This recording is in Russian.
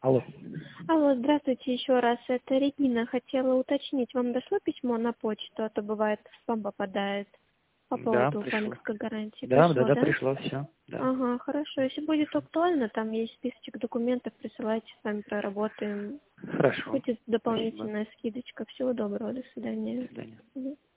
Алло. Алло, здравствуйте еще раз. Это Регина. Хотела уточнить, вам дошло письмо на почту, а то бывает в спам попадает по Да, поводу пришло. банковской гарантии. Да, Пришло, да, да? пришло, все. Да. Ага, хорошо. Если будет актуально, там есть списочек документов, присылайте, с вами проработаем. Хорошо. Будет Спасибо. дополнительная скидочка. Всего доброго, до До свидания. свидания. Мгм.